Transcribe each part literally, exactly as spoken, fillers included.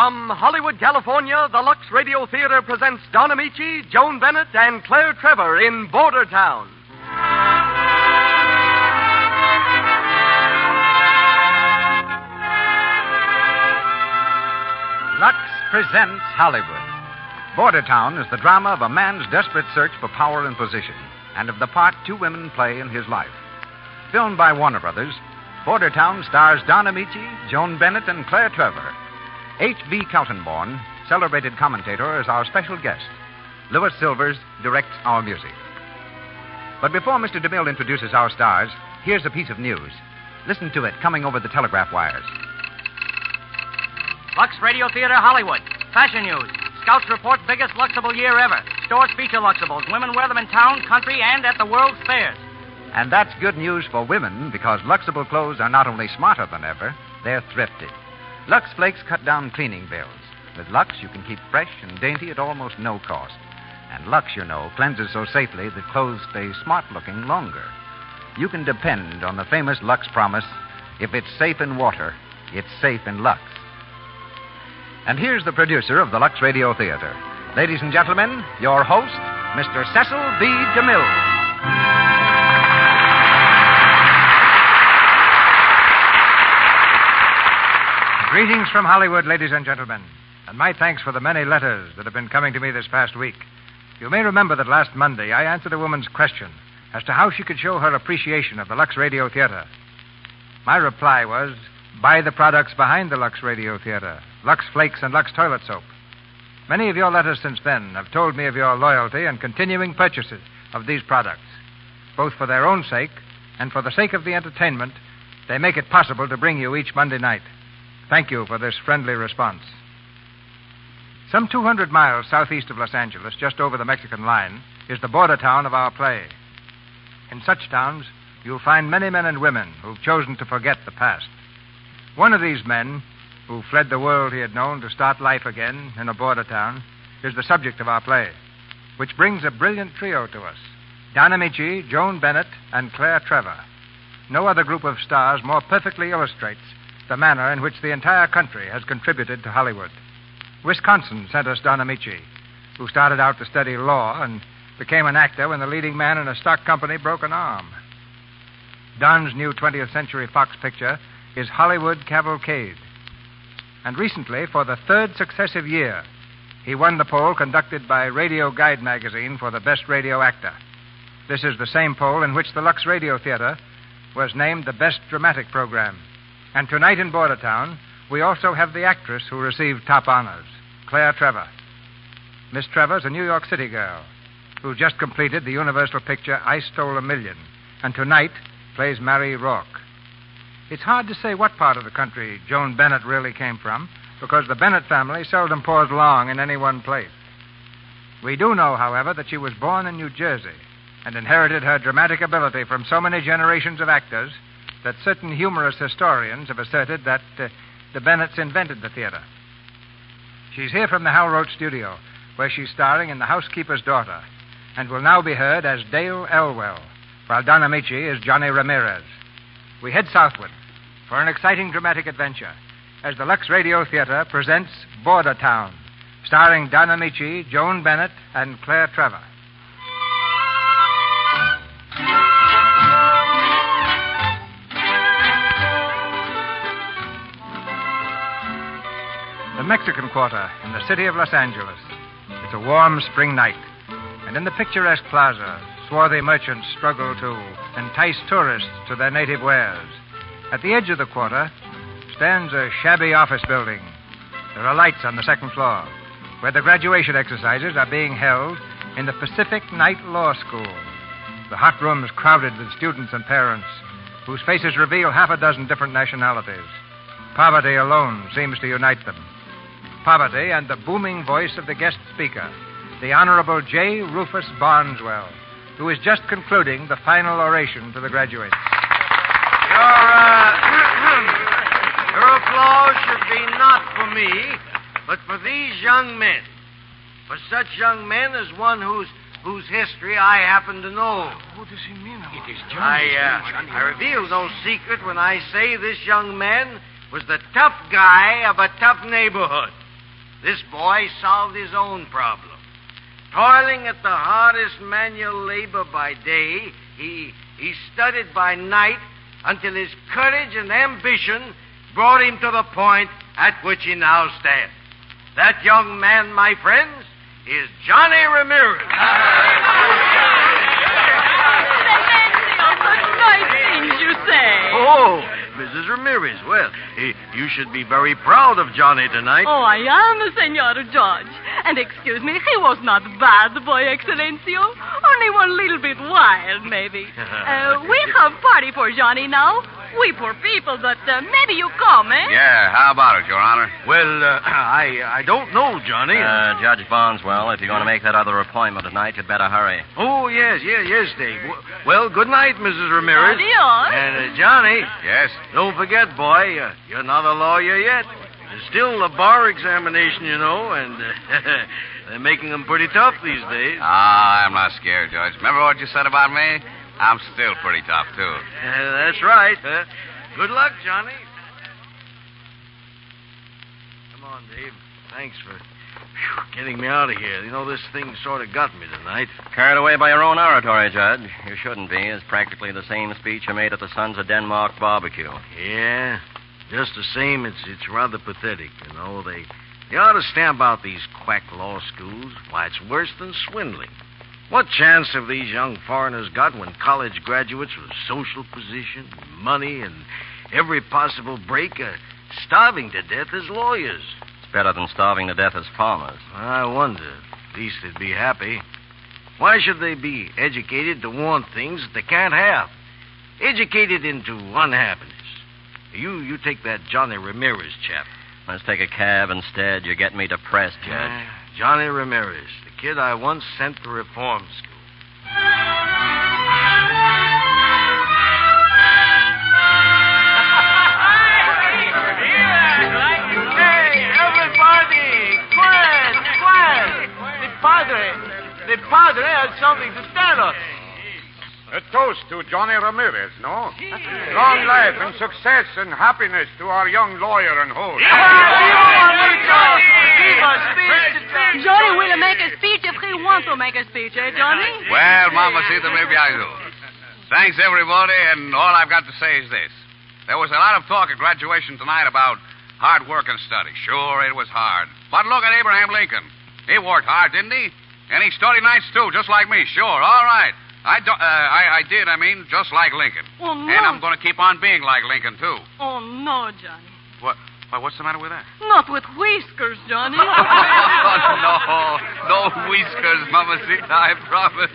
From Hollywood, California, the Lux Radio Theater presents Don Amici, Joan Bennett, and Claire Trevor in Border Town. Lux presents Hollywood. Border Town is the drama of a man's desperate search for power and position, and of the part two women play in his life. Filmed by Warner Brothers, Border Town stars Don Amici, Joan Bennett, and Claire Trevor. H B. Kaltenborn, celebrated commentator, is our special guest. Louis Silvers directs our music. But before Mister DeMille introduces our stars, here's a piece of news. Listen to it coming over the telegraph wires. Lux Radio Theater, Hollywood. Fashion news. Scouts report biggest Luxable year ever. Stores feature Luxables. Women wear them in town, country, and at the world's fairs. And that's good news for women, because Luxable clothes are not only smarter than ever, they're thrifty. Lux Flakes cut down cleaning bills. With Lux, you can keep fresh and dainty at almost no cost. And Lux, you know, cleanses so safely that clothes stay smart-looking longer. You can depend on the famous Lux promise, if it's safe in water, it's safe in Lux. And here's the producer of the Lux Radio Theater. Ladies and gentlemen, your host, Mister Cecil B. DeMille. Greetings from Hollywood, ladies and gentlemen, and my thanks for the many letters that have been coming to me this past week. You may remember that last Monday I answered a woman's question as to how she could show her appreciation of the Lux Radio Theater. My reply was, buy the products behind the Lux Radio Theater, Lux Flakes and Lux Toilet Soap. Many of your letters since then have told me of your loyalty and continuing purchases of these products. Both for their own sake and for the sake of the entertainment, they make it possible to bring you each Monday night. Thank you for this friendly response. Some two hundred miles southeast of Los Angeles, just over the Mexican line, is the border town of our play. In such towns, you'll find many men and women who've chosen to forget the past. One of these men, who fled the world he had known to start life again in a border town, is the subject of our play, which brings a brilliant trio to us: Don Amici, Joan Bennett, and Claire Trevor. No other group of stars more perfectly illustrates the manner in which the entire country has contributed to Hollywood. Wisconsin sent us Don Amici, who started out to study law and became an actor when the leading man in a stock company broke an arm. Don's new twentieth Century Fox picture is Hollywood Cavalcade. And recently, for the third successive year, he won the poll conducted by Radio Guide magazine for the best radio actor. This is the same poll in which the Lux Radio Theater was named the best dramatic program. And tonight in Border Town, we also have the actress who received top honors, Claire Trevor. Miss Trevor's a New York City girl who just completed the Universal picture I Stole a Million, and tonight plays Mary Rourke. It's hard to say what part of the country Joan Bennett really came from, because the Bennett family seldom paused long in any one place. We do know, however, that she was born in New Jersey and inherited her dramatic ability from so many generations of actors that certain humorous historians have asserted that uh, the Bennetts invented the theater. She's here from the Hal Roach studio, where she's starring in The Housekeeper's Daughter, and will now be heard as Dale Elwell, while Don Amici is Johnny Ramirez. We head southward for an exciting dramatic adventure as the Lux Radio Theater presents Border Town, starring Don Amici, Joan Bennett, and Claire Trevor. The Mexican Quarter in the city of Los Angeles. It's a warm spring night, and in the picturesque plaza, swarthy merchants struggle to entice tourists to their native wares. At the edge of the quarter stands a shabby office building. There are lights on the second floor, where the graduation exercises are being held in the Pacific Night Law School. The hot room is crowded with students and parents, whose faces reveal half a dozen different nationalities. Poverty alone seems to unite them. Poverty and the booming voice of the guest speaker, the Honorable J. Rufus Barneswell, who is just concluding the final oration to the graduates. Your, uh, your applause should be not for me, but for these young men. For such young men as one whose whose history I happen to know. What does he mean? It is Johnny. I, uh, I reveal no secret when I say this young man was the tough guy of a tough neighborhood. this boy solved his own problem. Toiling at the hardest manual labor by day, he, he studied by night until his courage and ambition brought him to the point at which he now stands. That young man, my friends, is Johnny Ramirez. Nice things you say. Oh, Missus Ramirez. Well, eh, you should be very proud of Johnny tonight. Oh, I am, Senor Judge. And excuse me, he was not bad, boy Excellencio. Only one little bit wild, maybe. Uh, we have party for Johnny now. We poor people, but uh, maybe you come, eh? Yeah, how about it, Your Honor? Well, uh, I I don't know, Johnny. Uh, Judge Barneswell, if you're going to make that other appointment tonight, you'd better hurry. Oh, yes, yes, yes, Dave. Well, good night, Missus Ramirez. Adios. And, uh, Johnny. Yes? Don't forget, boy, uh, you're not a lawyer yet. There's still a bar examination, you know, and uh, they're making them pretty tough these days. Ah, I'm not scared, Judge. Remember what you said about me? I'm still pretty tough, too. Uh, that's right. Uh, good luck, Johnny. Come on, Dave. Thanks for whew, getting me out of here. You know, this thing sort of got me tonight. Carried away by your own oratory, Judge. You shouldn't be. It's practically the same speech you made at the Sons of Denmark barbecue. Yeah, just the same, it's it's rather pathetic, you know. They, they ought to stamp out these quack law schools. Why, it's worse than swindling. What chance have these young foreigners got when college graduates with social position, money, and every possible break are starving to death as lawyers? It's better than starving to death as farmers. I wonder. At least they'd be happy. Why should they be educated to want things that they can't have? Educated into unhappiness. You you take that Johnny Ramirez chap. Let's take a cab instead. You're getting me depressed, Judge. Uh, Johnny Ramirez, the kid I once sent to reform school. Hey, everybody! Quiet, quiet! The padre, the padre has something to tell us. A toast to Johnny Ramirez, no? Long life and success and happiness to our young lawyer and host. Johnny will make a speech if he wants to make a speech, eh, Johnny? Well, Mamacita, maybe I do. Thanks, everybody, and all I've got to say is this. There was a lot of talk at graduation tonight about hard work and study. Sure, it was hard. But look at Abraham Lincoln. He worked hard, didn't he? And he studied nights, too, just like me. Sure, all right. I, do, uh, I, I did, I mean, just like Lincoln. Oh, no. And I'm going to keep on being like Lincoln, too. Oh, no, Johnny. What? Why, what's the matter with that? Not with whiskers, Johnny. oh, no. No whiskers, Mamacita, I promise.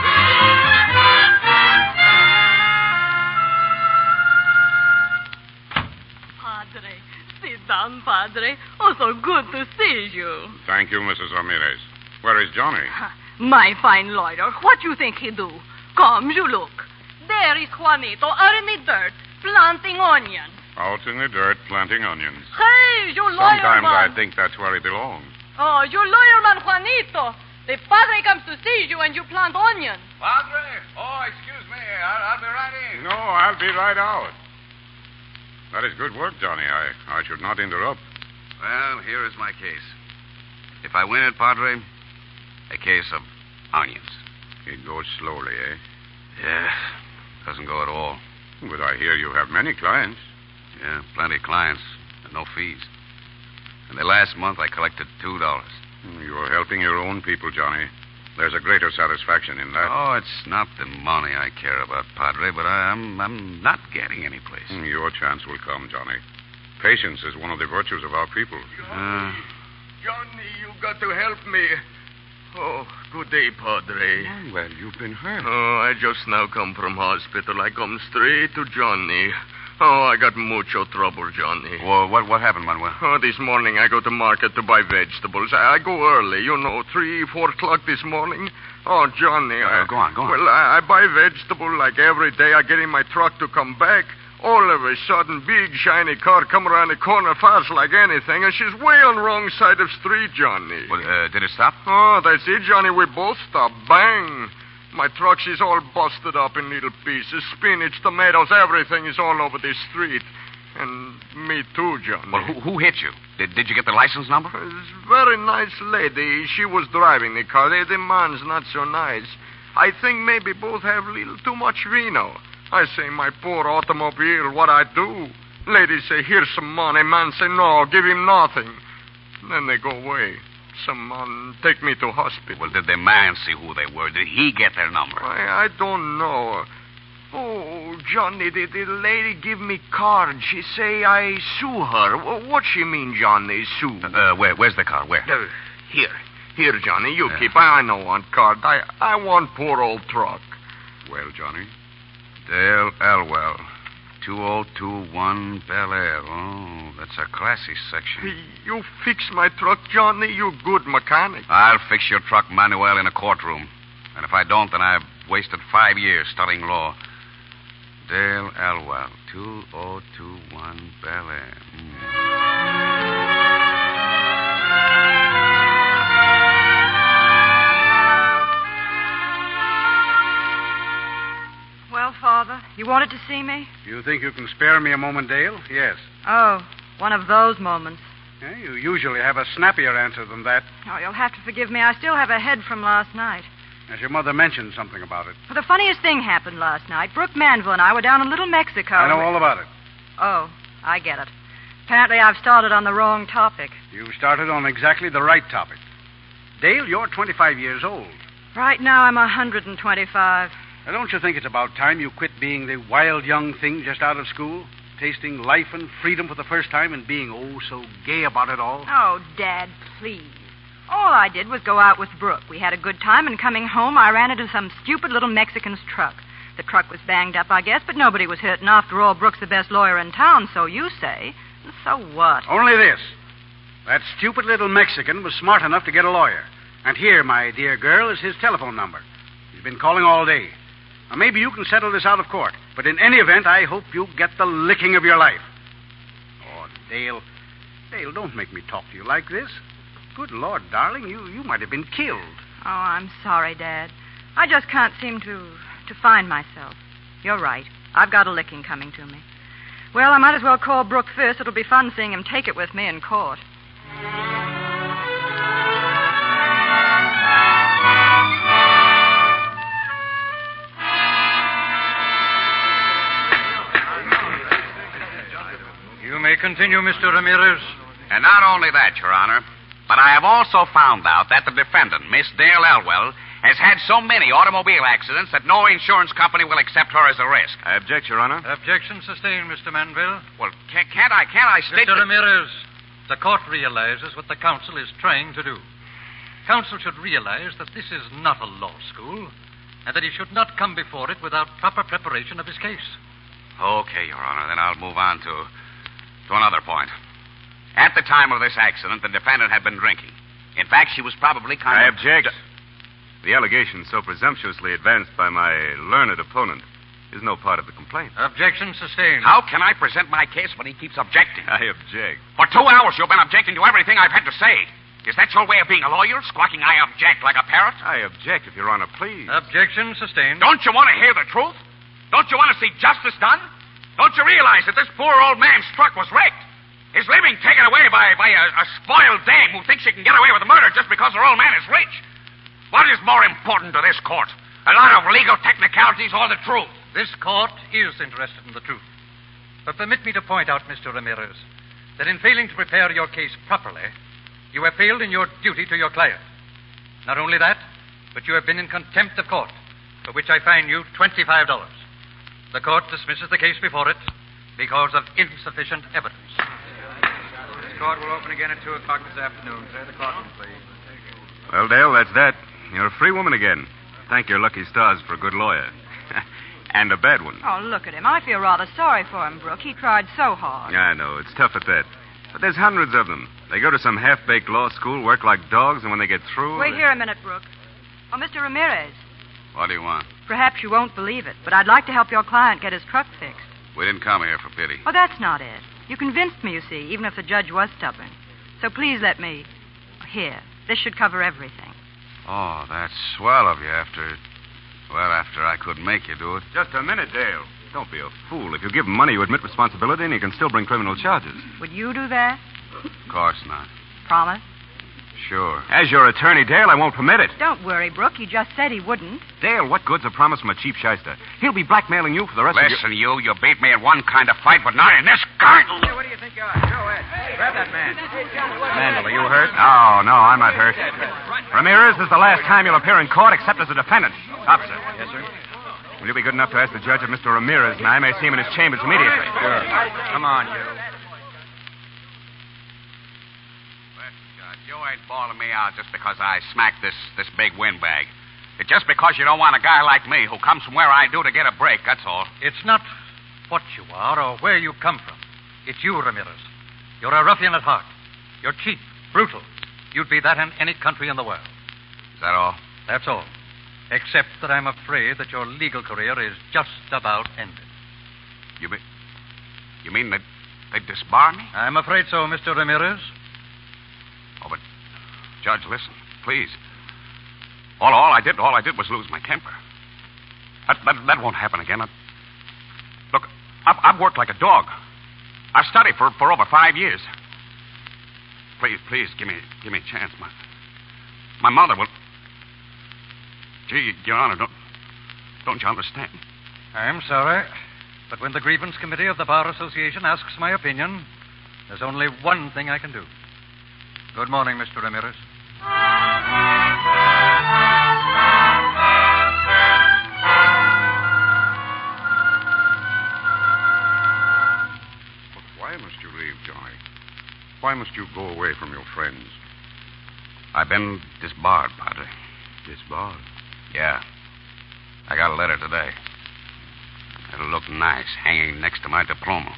Padre, sit down, Padre. Oh, so good to see you. Thank you, Missus Ramirez. Where is Johnny? My fine lawyer, what you think he do? Come, you look. There is Juanito out in the dirt, planting onions. Out in the dirt planting onions. Hey, you lawyer Sometimes man. I think that's where he belongs. Oh, you lawyer man, Juanito. The padre comes to see you and you plant onions. Padre? Oh, excuse me. I'll, I'll be right in. No, I'll be right out. That is good work, Johnny. I, I should not interrupt. Well, here is my case. If I win it, Padre, a case of onions. It goes slowly, eh? Yeah, doesn't go at all. But I hear you have many clients. Yeah, plenty of clients and no fees. In the last month, I collected two dollars. You're helping your own people, Johnny. There's a greater satisfaction in that. Oh, it's not the money I care about, Padre, but I, I'm I'm not getting any place. Your chance will come, Johnny. Patience is one of the virtues of our people. Uh, Johnny, you got to help me. Oh, good day, Padre. Well, you've been hurt. Oh, I just now come from hospital. I come straight to Johnny. Oh, I got mucho trouble, Johnny. well, what what happened, Manuel? Oh, this morning I go to market to buy vegetables. I, I go early, you know, three, four o'clock this morning. Oh, Johnny. Uh, I, go on, go on. Well, I, I buy vegetable like every day. I get in my truck to come back. All of a sudden, big, shiny car come around the corner fast like anything, and she's way on wrong side of street, Johnny. Well, uh, did it stop? Oh, that's it, Johnny. We both stopped. Bang. My truck, she's all busted up in little pieces. Spinach, tomatoes, everything is all over the street. And me too, Johnny. Well, who, who hit you? Did, did you get the license number? It's a very nice lady. She was driving the car. The, the man's not so nice. I think maybe both have a little too much vino. I say, my poor automobile, what I do? Lady say, here's some money. Man say, no, give him nothing. Then they go away. Some man take me to hospital. Well, did the man see who they were? Did he get their number? I, I don't know. Oh, Johnny, the, the lady give me card. She say I sue her. What she mean, Johnny, sue? Uh, where? Where's the car? Where? Uh, here. Here, Johnny, you Yeah. keep. I, I know want card. I, I want poor old truck. Well, Johnny. Dale Elwell. two oh two one Bel Air. Oh, that's a classy section. You fix my truck, Johnny. You good mechanic. I'll fix your truck, Manuel, in a courtroom. And if I don't, then I've wasted five years studying law. Dale Elwell, two oh two one Bel Air. Hmm. Well, Father, you wanted to see me? You think you can spare me a moment, Dale? Yes. Oh, one of those moments. Yeah, you usually have a snappier answer than that. Oh, you'll have to forgive me. I still have a head from last night. As your mother mentioned something about it. Well, the funniest thing happened last night. Brooke Manville and I were down in Little Mexico. I know all about it. Oh, I get it. Apparently I've started on the wrong topic. You started on exactly the right topic. Dale, you're twenty-five years old. Right now I'm one hundred twenty-five. Now, don't you think it's about time you quit being the wild young thing just out of school? Tasting life and freedom for the first time and being, oh, so gay about it all? Oh, Dad, please. All I did was go out with Brooke. We had a good time, and coming home, I ran into some stupid little Mexican's truck. The truck was banged up, I guess, but nobody was hurt. And after all, Brooke's the best lawyer in town, so you say. So what? Only this. That stupid little Mexican was smart enough to get a lawyer. And here, my dear girl, is his telephone number. He's been calling all day. Now, maybe you can settle this out of court. But in any event, I hope you get the licking of your life. Oh, Dale. Dale, don't make me talk to you like this. Good Lord, darling, you, you might have been killed. Oh, I'm sorry, Dad. I just can't seem to, to find myself. You're right. I've got a licking coming to me. Well, I might as well call Brooke first. It'll be fun seeing him take it with me in court. You may continue, Mister Ramirez. And not only that, Your Honor, but I have also found out that the defendant, Miss Dale Elwell, has had so many automobile accidents that no insurance company will accept her as a risk. I object, Your Honor. Objection sustained, Mister Manville. Well, can't, can't I, can't I state... Mister that- Ramirez, the court realizes what the counsel is trying to do. Counsel should realize that this is not a law school, and that he should not come before it without proper preparation of his case. Okay, Your Honor, then I'll move on to, to another point. At the time of this accident, the defendant had been drinking. In fact, she was probably kind I of... object. The allegation so presumptuously advanced by my learned opponent is no part of the complaint. Objection sustained. How can I present my case when he keeps objecting? I object. For two hours, you've been objecting to everything I've had to say. Is that your way of being a lawyer? Squawking, I object, like a parrot? I object, if Your Honor, please. Objection sustained. Don't you want to hear the truth? Don't you want to see justice done? Don't you realize that this poor old man's truck was wrecked? His living taken away by, by a, a spoiled dame who thinks she can get away with murder just because her old man is rich. What is more important to this court? A lot of legal technicalities or the truth? This court is interested in the truth. But permit me to point out, Mister Ramirez, that in failing to prepare your case properly, you have failed in your duty to your client. Not only that, but you have been in contempt of court, for which I fine you twenty-five dollars. The court dismisses the case before it because of insufficient evidence. This court will open again at two o'clock this afternoon. Clear the courtroom, please. Well, Dale, that's that. You're a free woman again. Thank your lucky stars for a good lawyer. And a bad one. Oh, look at him. I feel rather sorry for him, Brooke. He tried so hard. I know. It's tough at that. But there's hundreds of them. They go to some half-baked law school, work like dogs, and when they get through... Wait they... here a minute, Brooke. Oh, Mister Ramirez, What do you want? perhaps you won't believe it, but I'd like to help your client get his truck fixed. We didn't come here for pity. Oh, that's not it. You convinced me, you see, even if the judge was stubborn. So please let me... Here. This should cover everything. Oh, that's swell of you after... Well, after I couldn't make you do it. Just a minute, Dale. Don't be a fool. If you give him money, you admit responsibility, and he can still bring criminal charges. Would you do that? Of course not. Promise? Sure. As your attorney, Dale, I won't permit it. Don't worry, Brooke. You just said he wouldn't. Dale, what good's a promise from a cheap shyster? He'll be blackmailing you for the rest of your... Listen, you, you beat me in one kind of fight, but not in this kind. Hey, what do you think you are? Go ahead. Grab that man. Mandel, are you hurt? No, no, I'm not hurt. Ramirez, this is the last time you'll appear in court except as a defendant. Officer. Yes, sir? Will you be good enough to ask the judge if Mister Ramirez and I may see him in his chambers immediately? Sure. Come on, you. You ain't bawling me out just because I smacked this, this big windbag. It's just because you don't want a guy like me who comes from where I do to get a break, that's all. It's not what you are or where you come from. It's you, Ramirez. You're a ruffian at heart. You're cheap, brutal. You'd be that in any country in the world. Is that all? That's all. Except that I'm afraid that your legal career is just about ended. You mean... You mean that they disbar me? I'm afraid so, Mister Ramirez. Oh, but, Judge, listen, please. All, all I did, all I did was lose my temper. That, that, that won't happen again. I, look, I've, I've worked like a dog. I've studied for, for over five years. Please, please, give me, give me a chance. My, my mother will... Gee, Your Honor, don't, don't you understand? I'm sorry, but when the grievance committee of the Bar Association asks my opinion, there's only one thing I can do. Good morning, Mister Ramirez. But why must you leave, Johnny? Why must you go away from your friends? I've been disbarred, Padre. Disbarred? Yeah. I got a letter today. It'll look nice hanging next to my diploma.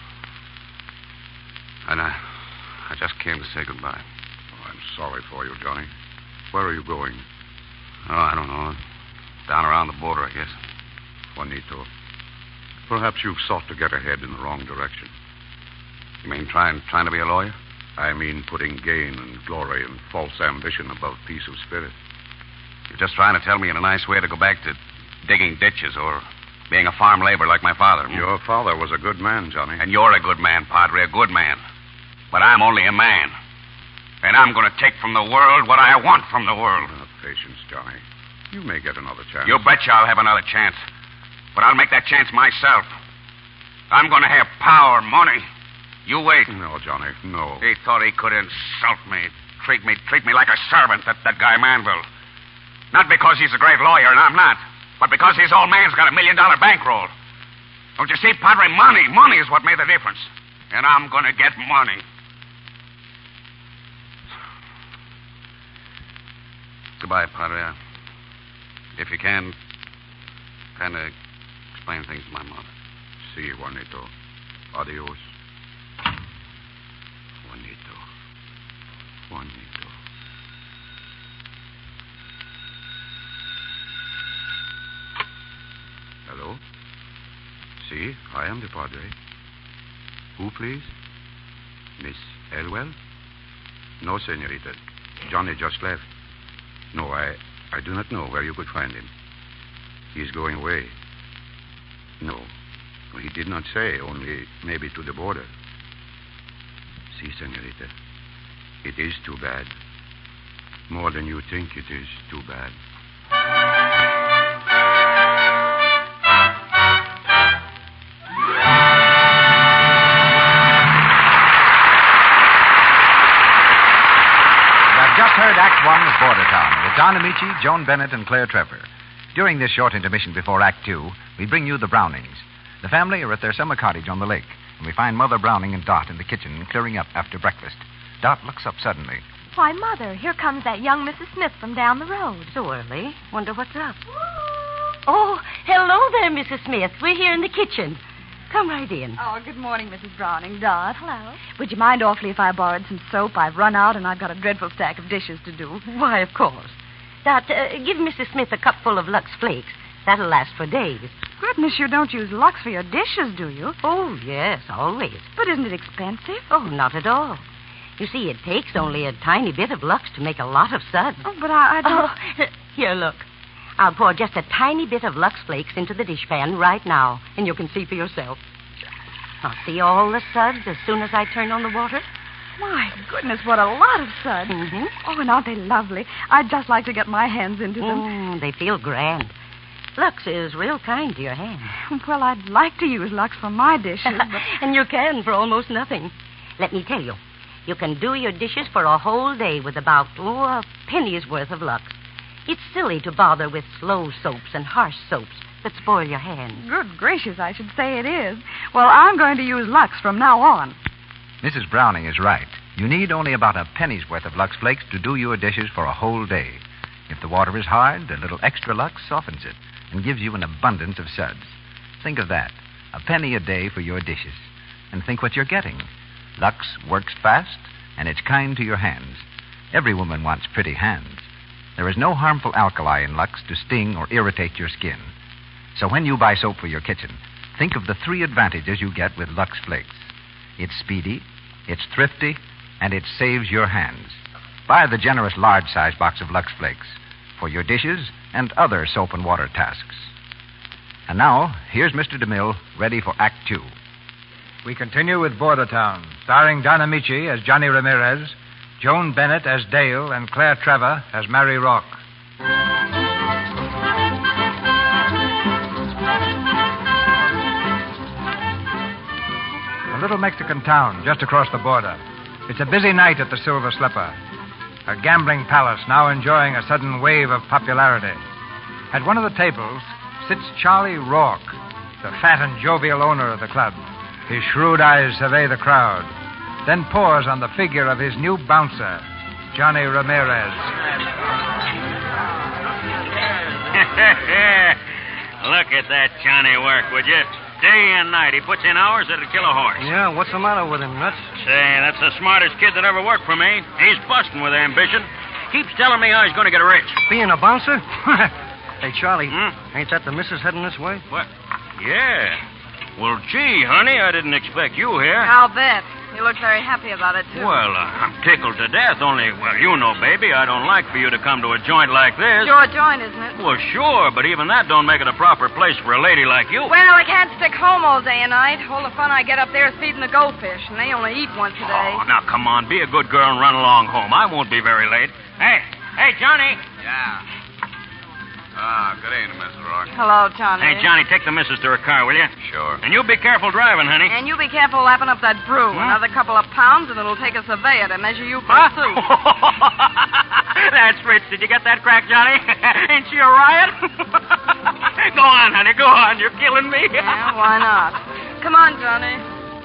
And I, I just came to say goodbye. Oh, I'm sorry for you, Johnny. Where are you going? Oh, I don't know. Down around the border, I guess. Juanito, perhaps you've sought to get ahead in the wrong direction. You mean trying, trying to be a lawyer? I mean putting gain and glory and false ambition above peace of spirit. You're just trying to tell me in a nice way to go back to digging ditches or being a farm laborer like my father. Hmm? Your father was a good man, Johnny. And you're a good man, Padre, a good man. But I'm only a man. And I'm going to take from the world what I want from the world. Uh, patience, Johnny. You may get another chance. You betcha I'll have another chance. But I'll make that chance myself. I'm going to have power, money. You wait. No, Johnny, no. He thought he could insult me, treat me, treat me like a servant, that, that guy Manville. Not because he's a great lawyer, and I'm not, but because his old man's got a million-dollar bankroll. Don't you see, Padre? Money, money is what made the difference. And I'm going to get money. Goodbye, Padre. If you can, kind of explain things to my mother. Si, Juanito. Adios. Juanito. Juanito. Hello? Si, I am the Padre. Who, please? Miss Elwell? No, senorita. Johnny just left. No, I, I do not know where you could find him. He is going away. No, he did not say, only maybe to the border. Si, senorita. It is too bad. More than you think it is too bad. Just heard Act One's Border Town with Don Amici, Joan Bennett, and Claire Trevor. During this short intermission before Act Two, we bring you the Brownings. The family are at their summer cottage on the lake, and we find Mother Browning and Dot in the kitchen clearing up after breakfast. Dot looks up suddenly. Why, Mother, here comes that young Missus Smith from down the road. So early. Wonder what's up. Oh, hello there, Missus Smith. We're here in the kitchen. Come right in. Oh, good morning, Missus Browning. Dot. Hello. Would you mind awfully if I borrowed some soap? I've run out, and I've got a dreadful stack of dishes to do. Why, of course. Dot, uh, give Missus Smith a cupful of Lux Flakes. That'll last for days. Goodness, you don't use Lux for your dishes, do you? Oh, yes, always. But isn't it expensive? Oh, not at all. You see, it takes only a tiny bit of Lux to make a lot of suds. Oh, but I, I don't... Oh, here, look. I'll pour just a tiny bit of Lux Flakes into the dishpan right now, and you can see for yourself. I'll see all the suds as soon as I turn on the water. My goodness, what a lot of suds. Mm-hmm. Oh, and aren't they lovely? I'd just like to get my hands into them. Mm, they feel grand. Lux is real kind to your hands. Well, I'd like to use Lux for my dishes, but... And you can for almost nothing. Let me tell you, you can do your dishes for a whole day with about, oh, a penny's worth of Lux. It's silly to bother with slow soaps and harsh soaps that spoil your hands. Good gracious, I should say it is. Well, I'm going to use Lux from now on. Missus Browning is right. You need only about a penny's worth of Lux Flakes to do your dishes for a whole day. If the water is hard, a little extra Lux softens it and gives you an abundance of suds. Think of that. A penny a day for your dishes. And think what you're getting. Lux works fast, and it's kind to your hands. Every woman wants pretty hands. There is no harmful alkali in Lux to sting or irritate your skin. So when you buy soap for your kitchen, think of the three advantages you get with Lux Flakes. It's speedy, it's thrifty, and it saves your hands. Buy the generous large-size box of Lux Flakes for your dishes and other soap and water tasks. And now, here's Mister DeMille, ready for Act Two. We continue with Border Town, starring Don Amici as Johnny Ramirez, Joan Bennett as Dale, and Claire Trevor as Mary Rock. A little Mexican town just across the border. It's a busy night at the Silver Slipper, a gambling palace now enjoying a sudden wave of popularity. At one of the tables sits Charlie Rourke, the fat and jovial owner of the club. His shrewd eyes survey the crowd, then pause on the figure of his new bouncer, Johnny Ramirez. Look at that Johnny work, would you? Day and night. He puts in hours that'd kill a horse. Yeah, what's the matter with him, Nuts? Say, that's the smartest kid that ever worked for me. He's busting with ambition. Keeps telling me how he's going to get rich. Being a bouncer? Hey, Charlie, Hmm? ain't that the missus heading this way? What? Yeah. Well, gee, honey, I didn't expect you here. I'll bet. You look very happy about it, too. Well, uh, I'm tickled to death, only, well, you know, baby, I don't like for you to come to a joint like this. Sure joint, isn't it? Well, sure, but even that don't make it a proper place for a lady like you. Well, I can't stick home all day and night. All the fun I get up there is feeding the goldfish, and they only eat once a day. Oh, now, come on, be a good girl and run along home. I won't be very late. Hey, hey, Johnny. Yeah. Ah, good evening, Missus Rourke. Hello, Johnny. Hey, Johnny, take the missus to her car, will you? Sure. And you be careful driving, honey. And you be careful lapping up that brew. Hmm? Another couple of pounds, and it'll take a surveyor to measure you for Huh? soup. That's rich. Did you get that crack, Johnny? Ain't she a riot? Go on, honey, go on. You're killing me. Yeah, why not? Come on, Johnny.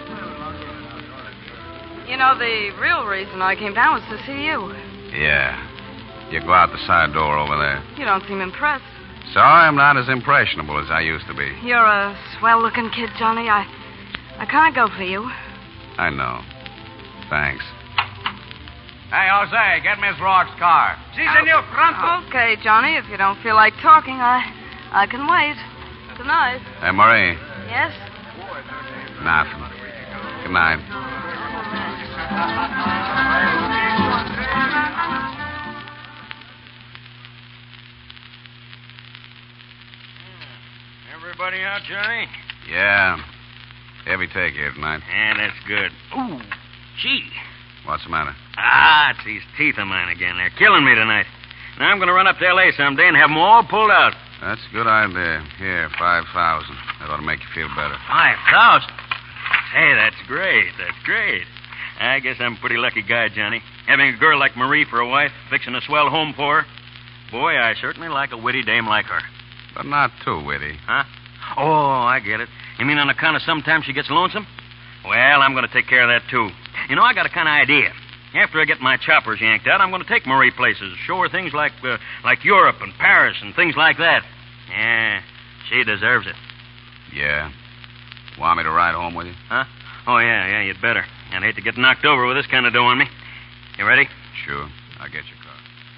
You know, the real reason I came down was to see you. Yeah. You go out the side door over there. You don't seem impressed. Sorry I'm not as impressionable as I used to be. You're a swell-looking kid, Johnny. I, I kind of go for you. I know. Thanks. Hey, Jose, get Miss Rourke's car. Si, senor, pronto. Okay, Johnny, if you don't feel like talking, I, I can wait. Good night. Hey, Marie. Yes? Nothing. Good night. Everybody out, Johnny? Yeah. Heavy take here tonight. Yeah, that's good. Ooh, gee. What's the matter? Ah, it's these teeth of mine again. They're killing me tonight. Now I'm going to run up to L A someday and have them all pulled out. That's a good idea. Here, five thousand. That ought to make you feel better. Five thousand? Hey, that's great. That's great. I guess I'm a pretty lucky guy, Johnny. Having a girl like Marie for a wife, fixing a swell home for her. Boy, I certainly like a witty dame like her. But not too witty. Huh? Oh, I get it. You mean on account of sometimes she gets lonesome? Well, I'm going to take care of that, too. You know, I got a kind of idea. After I get my choppers yanked out, I'm going to take Marie places, show her things like uh, like Europe and Paris and things like that. Yeah, she deserves it. Yeah. Want me to ride home with you? Huh? Oh, yeah, yeah, you'd better. I'd hate to get knocked over with this kind of dough on me. You ready? Sure. I'll get your car.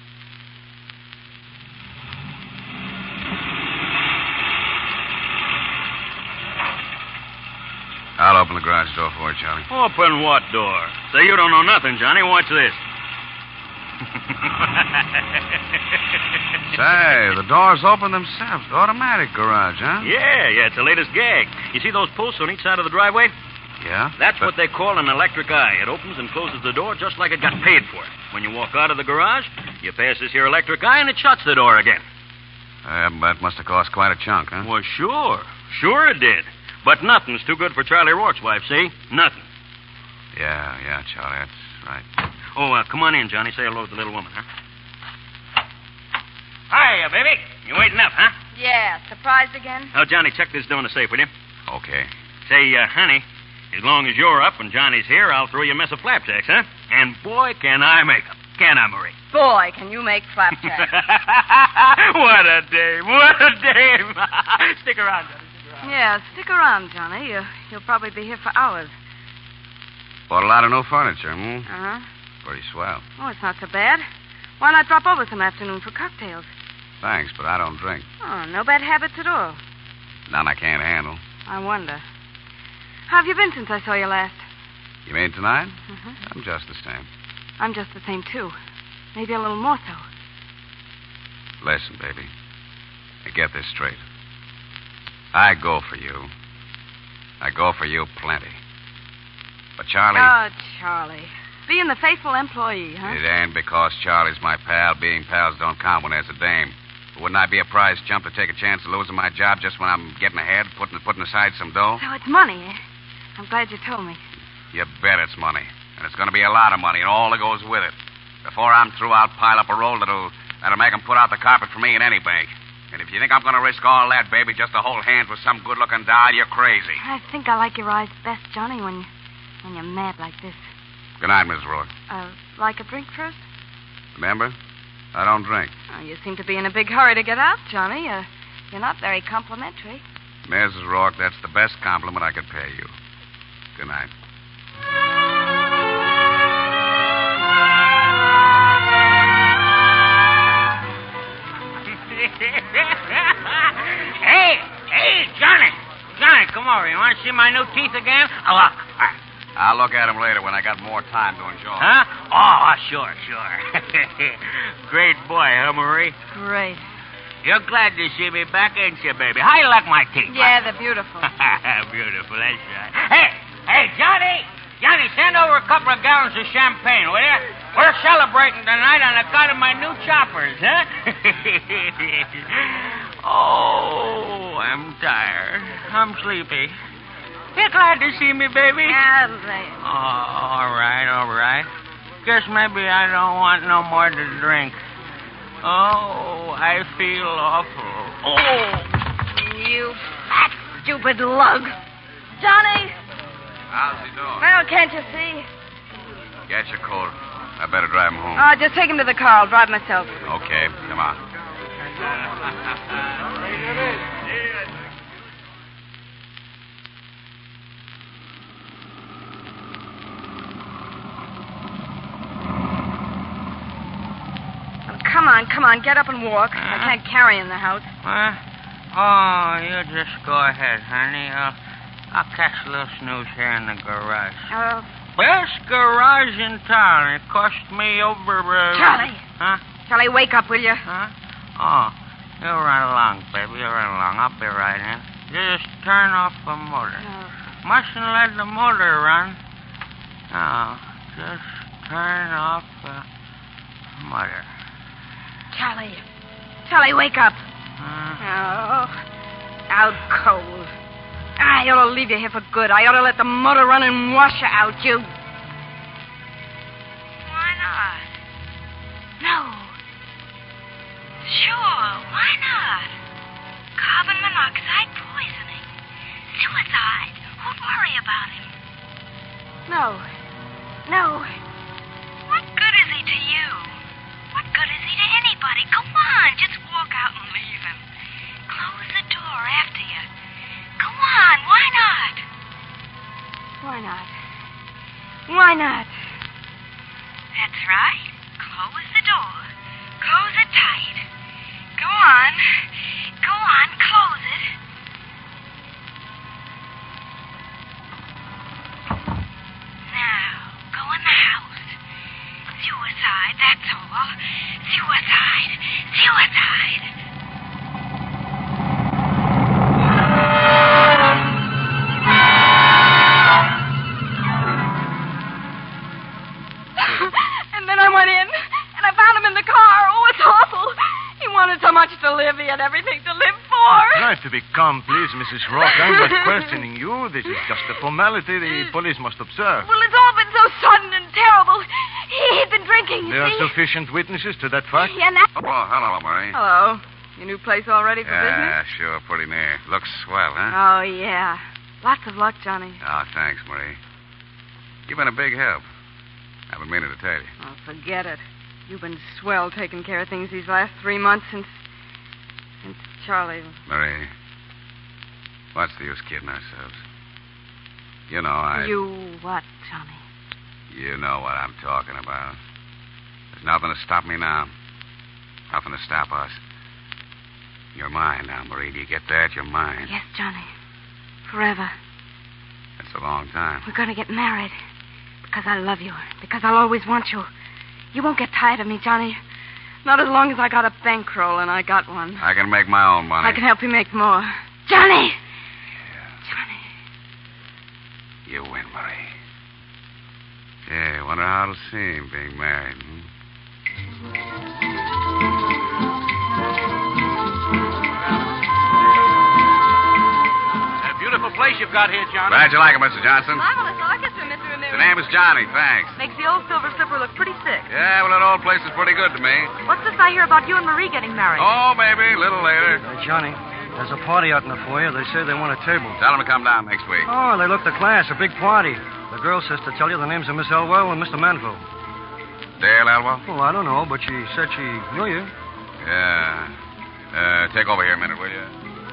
I'll open the garage door for you, Charlie. Open what door? Say, you don't know nothing, Johnny. Watch this. Say, the doors open themselves. Automatic garage, huh? Yeah, yeah, it's the latest gag. You see those posts on each side of the driveway? Yeah? That's but... what they call an electric eye. It opens and closes the door just like it got paid for. When you walk out of the garage, you pass this here electric eye and it shuts the door again. Uh, that must have cost quite a chunk, huh? Well, sure. Sure it did. But nothing's too good for Charlie Rourke's wife, see? Nothing. Yeah, yeah, Charlie, that's right. Oh, uh, come on in, Johnny. Say hello to the little woman, huh? Hiya, baby. You waiting up, huh? Yeah, surprised again? Oh, Johnny, check this door in the safe, will you? Okay. Say, uh, honey, as long as you're up and Johnny's here, I'll throw you a mess of flapjacks, huh? And boy, can I make 'em. Can I, Marie? Boy, can you make flapjacks. What a dame. What a dame. Stick around, Johnny. Stick around. Yeah, stick around, Johnny. You, you'll probably be here for hours. Bought a lot of new furniture, hmm? Uh-huh. Pretty swell. Oh, it's not so bad. Why not drop over some afternoon for cocktails? Thanks, but I don't drink. Oh, no bad habits at all. None I can't handle. I wonder. How have you been since I saw you last? You mean tonight? Uh-huh. I'm just the same. I'm just the same, too. Maybe a little more so. Listen, baby. Now get this straight. I go for you. I go for you plenty. But Charlie... Oh, Charlie. Being the faithful employee, huh? It ain't because Charlie's my pal. Being pals don't count when there's a dame. But wouldn't I be a prize chump to take a chance of losing my job just when I'm getting ahead, putting putting aside some dough? So it's money, eh? I'm glad you told me. You bet it's money. And it's going to be a lot of money and all that goes with it. Before I'm through, I'll pile up a roll that'll, that'll make 'em put out the carpet for me in any bank. And if you think I'm going to risk all that, baby, just to hold hands with some good-looking doll, you're crazy. I think I like your eyes best, Johnny, when, when you're mad like this. Good night, Miss Rourke. Uh, like a drink first? Remember, I don't drink. Oh, you seem to be in a big hurry to get out, Johnny. Uh, you're not very complimentary. Missus Rourke, that's the best compliment I could pay you. Good night. Hey, hey, Johnny. Johnny, come over. You want to see my new teeth again? Oh, look. I'll look at them later when I got more time to enjoy. Huh? Oh, sure, sure. Great boy, huh, Marie? Great. You're glad to see me back, ain't you, baby? How you like my teeth? Yeah, they're beautiful. Beautiful, that's right. Hey, hey, Johnny. Johnny, send over a couple of gallons of champagne, will you? We're celebrating tonight on account of my new choppers, huh? Oh, I'm tired. I'm sleepy. You glad to see me, baby? Yeah, thanks. Oh, all right, all right. Guess maybe I don't want no more to drink. Oh, I feel awful. Oh, you fat, stupid lug. Johnny? How's he doing? Well, can't you see? Get your coat. I better drive him home. Oh, just take him to the car. I'll drive myself. Okay, come on. Come on, come on. Get up and walk. I can't carry in the house. Huh? Oh, you just go ahead, honey. I'll, I'll catch a little snooze here in the garage. Oh. Best garage in town. It cost me over... Uh... Charlie. Huh? Charlie, wake up, will you? Huh? Oh, you run along, baby. You run along. I'll be right in. Just turn off the motor. No. Mustn't let the motor run. No, just turn off the motor. Charlie. Charlie, wake up. Uh, Oh, out cold. I ought to leave you here for good. I ought to let the motor run and wash you out, you. Why not? No. Sure, why not? Carbon monoxide poisoning. Suicide. Who'd worry about him? No. No. What good is he to you? What good is he to anybody? Go on, just walk out and leave him. Close the door after you. Go on, why not? Why not? Why not? That's right. Close the door. Close it tight. Go on. Go on, close it. Now, go in the house. Suicide, that's all. money and everything to live for. Try to be calm, please, Missus Rock. I'm not questioning you. This is just a formality the police must observe. Well, it's all been so sudden and terrible. He, he'd been drinking, you There are see. sufficient witnesses to that fact. Yeah, and that... Oh, hello, Marie. Hello. Your new place all ready for business? Yeah, sure, pretty near. Looks swell, huh? Oh, yeah. Lots of luck, Johnny. Oh, thanks, Marie. You've been a big help. I've been meaning to tell you. Oh, forget it. You've been swell taking care of things these last three months since... since Charlie... Marie, what's the use kidding ourselves? You know, I... You what, Johnny? You know what I'm talking about. There's nothing to stop me now. Nothing to stop us. You're mine now, Marie. Do you get that? You're mine. Yes, Johnny. Forever. That's a long time. We're going to get married. Because I love you. Because I'll always want you. You won't get tired of me, Johnny. Not as long as I got a bankroll, and I got one. I can make my own money. I can help you make more. Johnny! You win, Marie. Yeah, wonder how it'll seem being married. Hmm? A beautiful place you've got here, Johnny. Glad you like it, Mister Johnson. Marvelous orchestra, Mister Ramirez. The name is Johnny, thanks. Makes the old Silver Slipper look pretty sick. Yeah, well, that old place is pretty good to me. What's this I hear about you and Marie getting married? Oh, maybe, a little later. Hey, Johnny, there's a party out in the foyer. They say they want a table. Tell them to come down next week. Oh, they look the class. A big party. The girl says to tell you the names of Miss Elwell and Mister Manville. Dale Elwell? Well, I don't know, but she said she knew you. Yeah. Uh, take over here a minute, will you?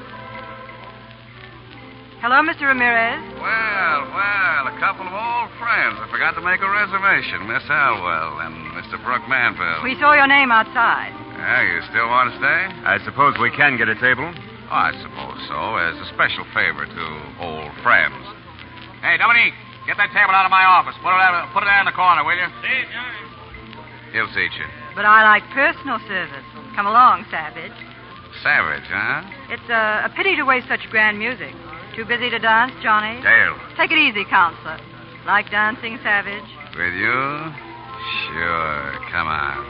Hello, Mister Ramirez. Well, well, a couple of old friends. I forgot to make a reservation. Miss Elwell and Mister Brooke Manville. We saw your name outside. Yeah, you still want to stay? I suppose we can get a table? Oh, I suppose so, as a special favor to old friends. Hey, Dominique, get that table out of my office. Put it, out, put it there in the corner, will you? See, Johnny. He'll seat you. But I like personal service. Come along, Savage. Savage, huh? It's uh, a pity to waste such grand music. Too busy to dance, Johnny? Dale. Take it easy, Counselor. Like dancing, Savage? With you? Sure. Come on.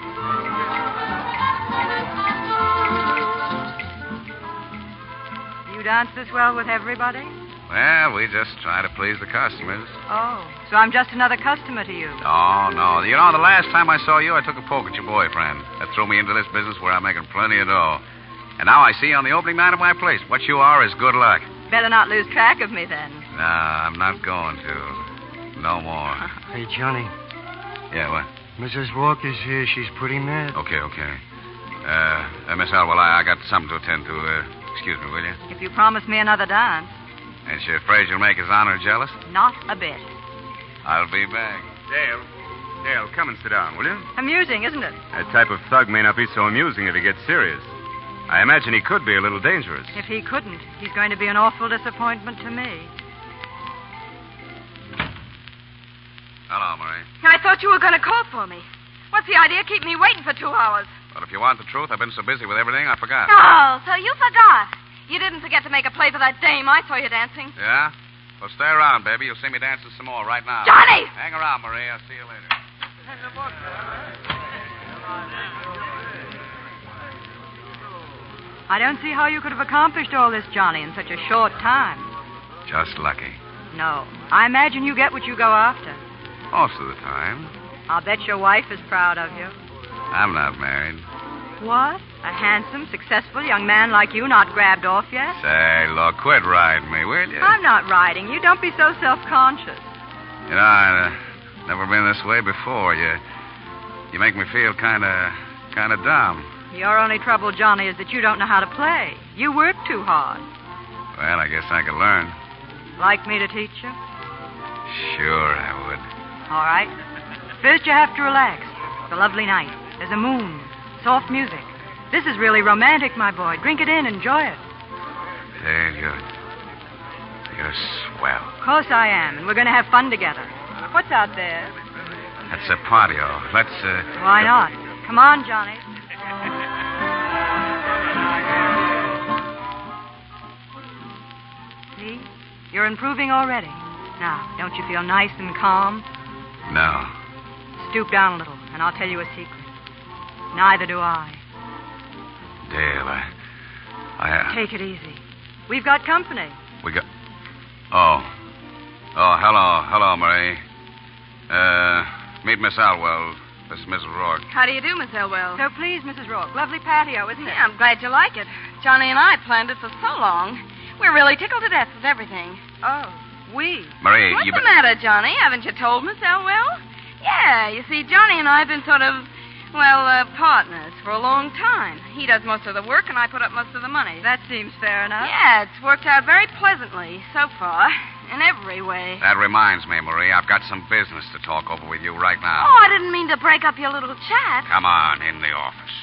You dance this well with everybody? Well, we just try to please the customers. Oh, so I'm just another customer to you. Oh, no. You know, the last time I saw you, I took a poke at your boyfriend. That threw me into this business where I'm making plenty of dough. And now I see you on the opening night of my place. What you are is good luck. Better not lose track of me, then. Nah, I'm not going to. No more. Hey, Johnny. Yeah, what? Missus Rourke is here. She's pretty mad. Okay, okay. Uh, uh Miss Elwell, I, I got something to attend to. Uh, excuse me, will you? If you promise me another dance. Ain't she afraid you'll make his honor jealous? Not a bit. I'll be back. Dale. Dale, come and sit down, will you? Amusing, isn't it? That type of thug may not be so amusing if he gets serious. I imagine he could be a little dangerous. If he couldn't, he's going to be an awful disappointment to me. Hello, Marie. I thought you were going to call for me. What's the idea? Keep me waiting for two hours. Well, if you want the truth, I've been so busy with everything, I forgot. Oh, so you forgot. You didn't forget to make a play for that dame. I saw you dancing. Yeah? Well, stay around, baby. You'll see me dancing some more right now. Johnny! Hang around, Marie. I'll see you later. I don't see how you could have accomplished all this, Johnny, in such a short time. Just lucky. No. I imagine you get what you go after. Most of the time. I'll bet your wife is proud of you. I'm not married. What? A handsome, successful young man like you not grabbed off yet? Say, look, quit riding me, will you? I'm not riding you. Don't be so self-conscious. You know, I've uh, never been this way before. You you make me feel kind of kind of dumb. Your only trouble, Johnny, is that you don't know how to play. You work too hard. Well, I guess I could learn. Like me to teach you? Sure, I would. All right. First, you have to relax. It's a lovely night. There's a moon. Soft music. This is really romantic, my boy. Drink it in. Enjoy it. Hey, you're... You're swell. Of course I am, and we're going to have fun together. What's out there? That's a patio. Let's, uh... Why not? Come on, Johnny. See? You're improving already. Now, don't you feel nice and calm? No. Stoop down a little, and I'll tell you a secret. Neither do I. Dale, I... I have. Take it easy. We've got company. We got. Oh. Oh, hello. Hello, Marie. Uh, meet Miss Alwell. This is Missus Rourke. How do you do, Miss Elwell? So please, Missus Rourke. Lovely patio, isn't it? Yeah, I'm glad you like it. Johnny and I planned it for so long. We're really tickled to death with everything. Oh, we? Marie, What's you the been... matter, Johnny? Haven't you told Miss Elwell? Yeah, you see, Johnny and I have been sort of, well, uh, partners for a long time. He does most of the work, and I put up most of the money. That seems fair enough. Yeah, it's worked out very pleasantly so far, in every way. That reminds me, Marie, I've got some business to talk over with you right now. Oh, I didn't mean to break up your little chat. Come on, in the office.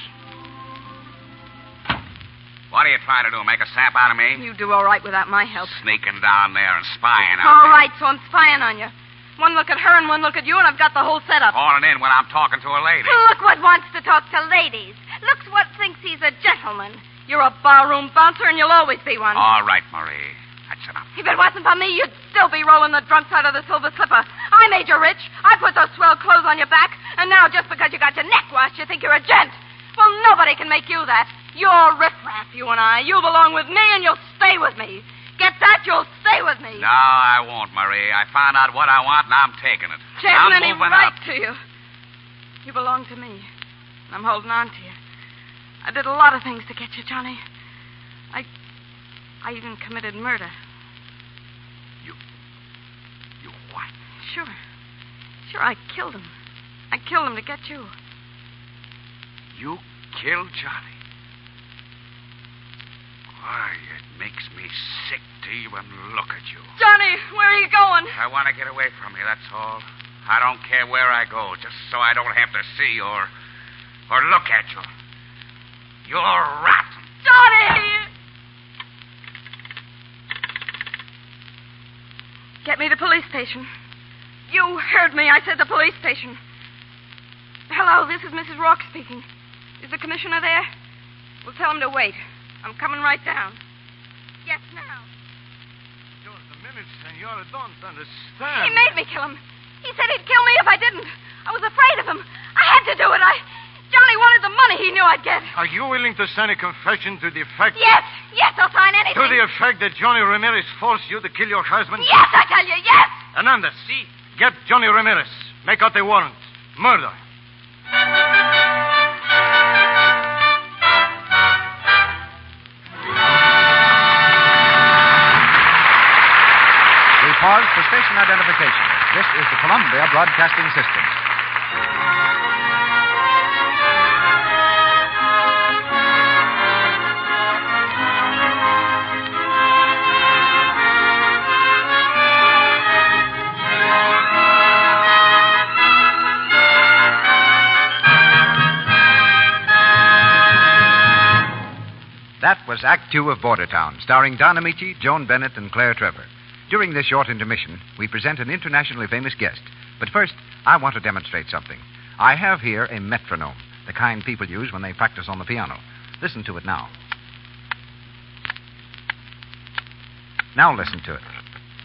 What are you trying to do, make a sap out of me? You do all right without my help. Sneaking down there and spying on All me. right, so I'm spying on you. One look at her and one look at you, and I've got the whole setup. Calling in when I'm talking to a lady. Look what wants to talk to ladies. Looks what thinks he's a gentleman. You're a barroom bouncer, and you'll always be one. All right, Marie. That's enough. If it wasn't for me, you'd still be rolling the drunk side of the Silver Slipper. I made you rich. I put those swell clothes on your back, and now just because you got your neck washed, you think you're a gent. Well, nobody can make you that. You're riffraff, you and I. You belong with me, and you'll stay with me. Get that? You'll stay with me. No, I won't, Marie. I found out what I want, and I'm taking it. She hasn't I'm any moving right up. to you. You belong to me, and I'm holding on to you. I did a lot of things to get you, Johnny. I, I even committed murder. You, you what? Sure. Sure, I killed him. I killed him to get you. You killed Johnny? Why, it makes me sick to even look at you. Johnny, where are you going? I want to get away from you, that's all. I don't care where I go, just so I don't have to see or or look at you. You're rotten. Johnny! Get me the police station. You heard me. I said the police station. Hello, this is Missus Rourke speaking. Is the commissioner there? Well, tell him to wait. I'm coming right down. Yes, now. Just a minute, senor. I don't understand. He made me kill him. He said he'd kill me if I didn't. I was afraid of him. I had to do it. I... Johnny wanted the money he knew I'd get. Are you willing to sign a confession to the effect... Yes, yes, I'll sign anything. To the effect that Johnny Ramirez forced you to kill your husband? Yes, I tell you, yes. Hernandez, see? Get Johnny Ramirez. Make out the warrant. Murder. We pause for station identification. This is the Columbia Broadcasting System. That was Act Two of Bordertown, starring Don Amici, Joan Bennett, and Claire Trevor. During this short intermission, we present an internationally famous guest. But first, I want to demonstrate something. I have here a metronome, the kind people use when they practice on the piano. Listen to it now. Now listen to it.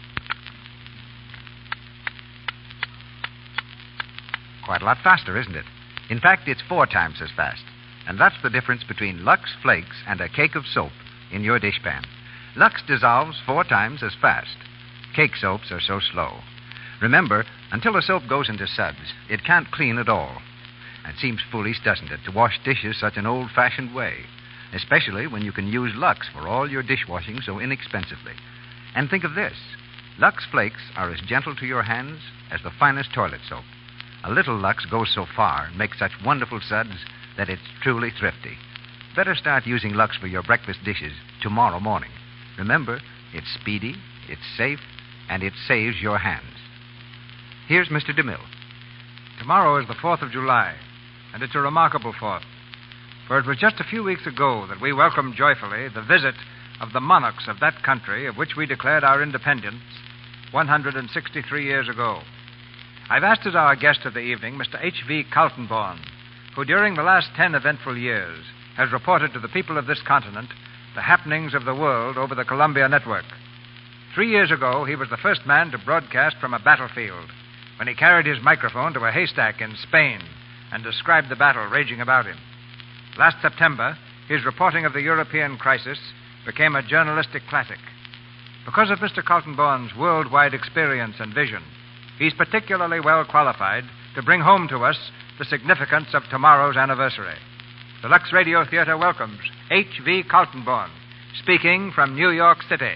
Quite a lot faster, isn't it? In fact, it's four times as fast. And that's the difference between Lux Flakes and a cake of soap in your dishpan. Lux dissolves four times as fast. Cake soaps are so slow. Remember, until the soap goes into suds, it can't clean at all. It seems foolish, doesn't it, to wash dishes such an old-fashioned way, especially when you can use Lux for all your dishwashing so inexpensively. And think of this. Lux Flakes are as gentle to your hands as the finest toilet soap. A little Lux goes so far and makes such wonderful suds that it's truly thrifty. Better start using Lux for your breakfast dishes tomorrow morning. Remember, it's speedy, it's safe, and it saves your hands. Here's Mister DeMille. Tomorrow is the fourth of July, and it's a remarkable fourth. For it was just a few weeks ago that we welcomed joyfully the visit of the monarchs of that country of which we declared our independence one hundred sixty-three years ago. I've asked as our guest of the evening Mister H V Kaltenborn, who during the last ten eventful years has reported to the people of this continent the happenings of the world over the Columbia Network. Three years ago, he was the first man to broadcast from a battlefield when he carried his microphone to a haystack in Spain and described the battle raging about him. Last September, his reporting of the European crisis became a journalistic classic. Because of Mister Kaltenborn's worldwide experience and vision, he's particularly well qualified to bring home to us the significance of tomorrow's anniversary. The Lux Radio Theater welcomes H V. Kaltenborn, speaking from New York City.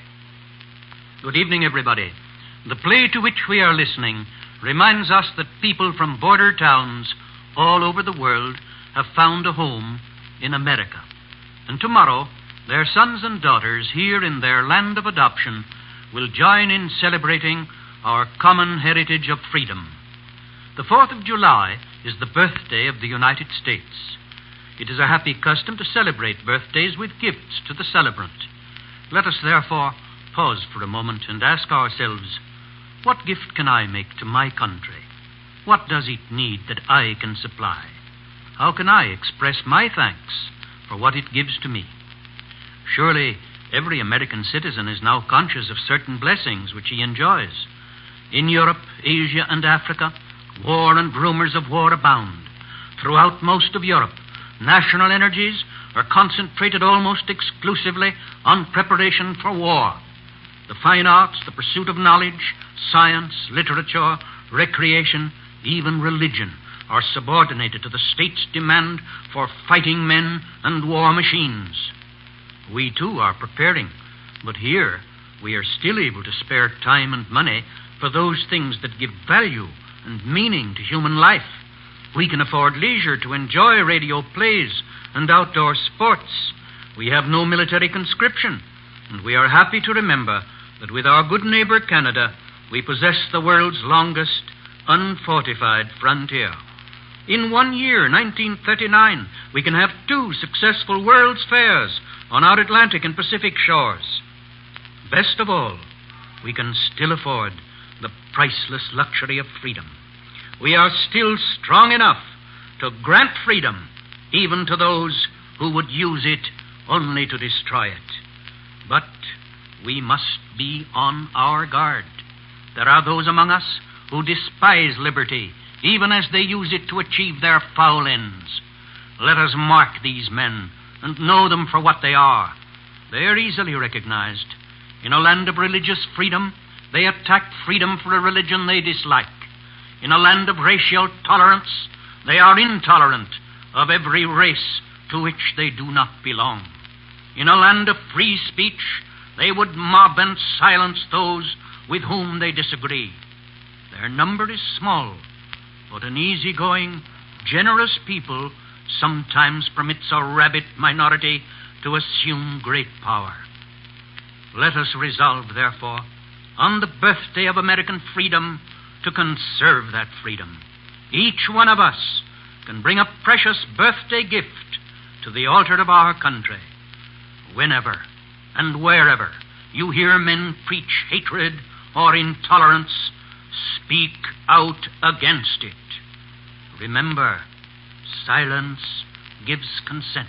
Good evening, everybody. The play to which we are listening reminds us that people from border towns all over the world have found a home in America. And tomorrow, their sons and daughters here in their land of adoption will join in celebrating our common heritage of freedom. The fourth of July is the birthday of the United States. It is a happy custom to celebrate birthdays with gifts to the celebrant. Let us therefore pause for a moment and ask ourselves, what gift can I make to my country? What does it need that I can supply? How can I express my thanks for what it gives to me? Surely every American citizen is now conscious of certain blessings which he enjoys. In Europe, Asia, and Africa, war and rumors of war abound. Throughout most of Europe, national energies are concentrated almost exclusively on preparation for war. The fine arts, the pursuit of knowledge, science, literature, recreation, even religion are subordinated to the state's demand for fighting men and war machines. We, too, are preparing, but here we are still able to spare time and money for those things that give value and meaning to human life. We can afford leisure to enjoy radio plays and outdoor sports. We have no military conscription, and we are happy to remember that with our good neighbor Canada, we possess the world's longest unfortified frontier. In one year, nineteen thirty-nine, we can have two successful World's Fairs on our Atlantic and Pacific shores. Best of all, we can still afford the priceless luxury of freedom. We are still strong enough to grant freedom even to those who would use it only to destroy it. But we must be on our guard. There are those among us who despise liberty, even as they use it to achieve their foul ends. Let us mark these men and know them for what they are. They are easily recognized. In a land of religious freedom, they attack freedom for a religion they dislike. In a land of racial tolerance, they are intolerant of every race to which they do not belong. In a land of free speech, they would mob and silence those with whom they disagree. Their number is small, but an easygoing, generous people sometimes permits a rabid minority to assume great power. Let us resolve, therefore, on the birthday of American freedom to conserve that freedom. Each one of us can bring a precious birthday gift to the altar of our country. Whenever and wherever you hear men preach hatred or intolerance, speak out against it. Remember, silence gives consent.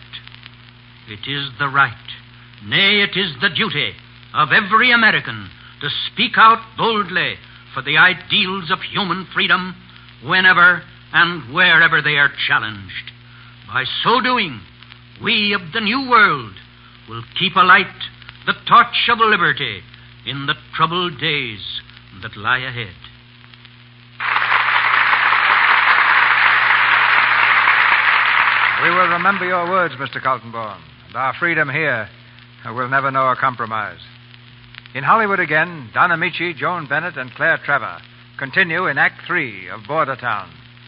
It is the right, nay, it is the duty of every American to speak out boldly for the ideals of human freedom whenever and wherever they are challenged. By so doing, we of the New World will keep alight the torch of liberty in the troubled days that lie ahead. We will remember your words, Mister Kaltenborn, and our freedom here will never know a compromise. In Hollywood again, Don Amici, Joan Bennett, and Claire Trevor continue in Act Three of Border Town.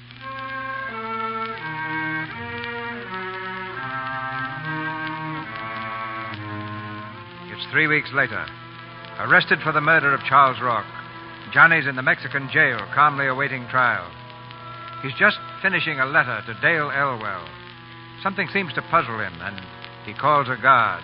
It's three weeks later. Arrested for the murder of Charles Rourke, Johnny's in the Mexican jail, calmly awaiting trial. He's just finishing a letter to Dale Elwell. Something seems to puzzle him, and he calls a guard.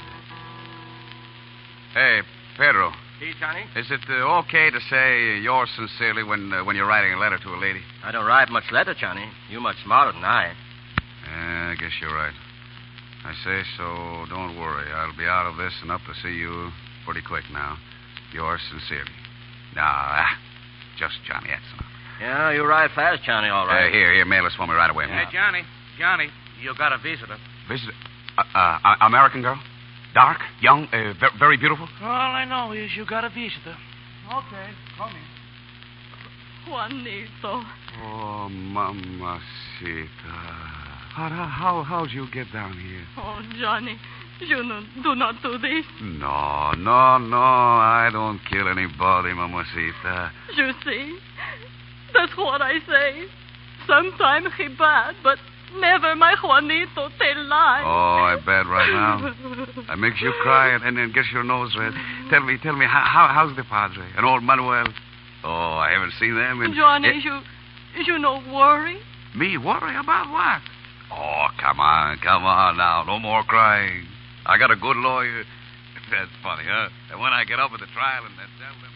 Hey, Pedro. See, Johnny? Is it uh, okay to say yours sincerely when uh, when you're writing a letter to a lady? I don't write much letter, Johnny. You're much smarter than I. Yeah, I guess you're right. I say so. Don't worry. I'll be out of this and up to see you pretty quick now. Yours sincerely. Nah, just Johnny, that's enough. Yeah, you ride fast, Johnny, all right. Uh, here, here, mail this for me right away. Yeah. Hey, Johnny. Johnny, you got a visitor. Visitor? Uh, uh, American girl? Dark? Young? Uh, ve- very beautiful? All I know is you got a visitor. Okay, come in. Juanito. Oh, mamacita. How, how, how'd you get down here? Oh, Johnny, you no, do not do this. No, no, no. I don't kill anybody, mamacita. You see? That's what I say. Sometimes he bad, but never my Juanito tell lie. Oh, I bet right now. I makes you cry and, and, and gets your nose red. Tell me, tell me, how, how, how's the padre and old Manuel? Oh, I haven't seen them in... Johnny, Eh, you, you no worry? Me worry about what? Oh, come on, come on now. No more crying. I got a good lawyer. That's funny, huh? And when I get up at the trial and then tell them...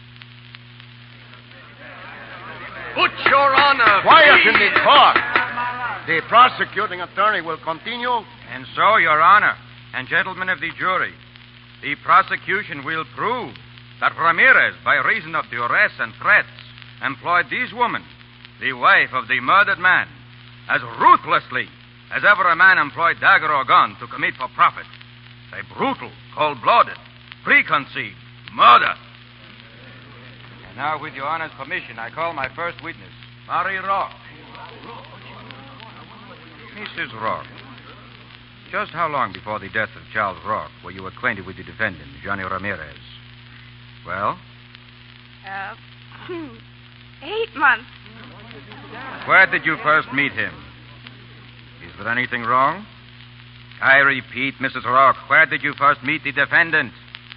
Put your honor. Quiet in the court. The prosecuting attorney will continue. And so, Your Honor, and gentlemen of the jury, the prosecution will prove that Ramirez, by reason of duress and threats, employed this woman, the wife of the murdered man, as ruthlessly as ever a man employed dagger or gun to commit for profit. A brutal, cold-blooded, preconceived murder. And now, with Your Honor's permission, I call my first witness, Mary Rock. Missus Rock, just how long before the death of Charles Rock were you acquainted with the defendant, Johnny Ramirez? Well? Uh, eight months. Where did you first meet him? Is there anything wrong? I repeat, Missus Rock, where did you first meet the defendant?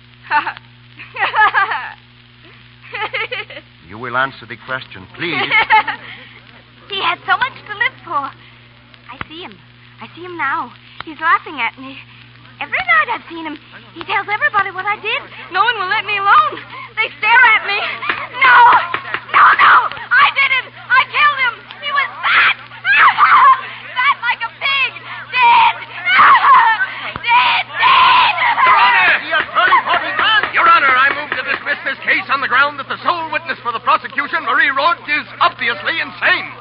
You will answer the question, please. He had so much to live for. I see him. I see him now. He's laughing at me. Every night I've seen him. He tells everybody what I did. No one will let me alone. They stare at me. No! No, no! I did it! I killed him! He was fat! Fat like a pig! Dead! Dead! Dead! Your Honor! The attorney for the gun! Your Honor, I move to dismiss this case on the ground that the sole witness for the prosecution, Marie Rourke, is obviously insane.